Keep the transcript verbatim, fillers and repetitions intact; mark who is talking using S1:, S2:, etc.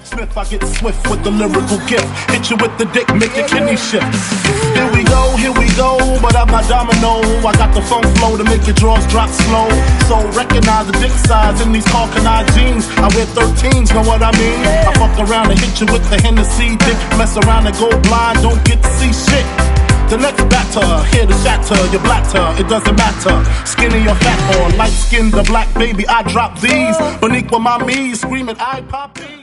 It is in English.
S1: Smith, I get swift with the lyrical gift. Hit you with the dick, make your kidney shift. Here we go, here we go, but I'm not domino. I got the funk flow to make your drawers drop slow. So recognize the dick size in these Carcanine jeans. I wear thirteens, know what I mean? I fuck around and hit you with the Hennessy dick. Mess around and go blind, don't get to see shit. The next batter, here to shatter your blatter, it doesn't matter. Skinny or fat or light skinned or black, baby, I drop these. Beneath with my me, screaming I pop these.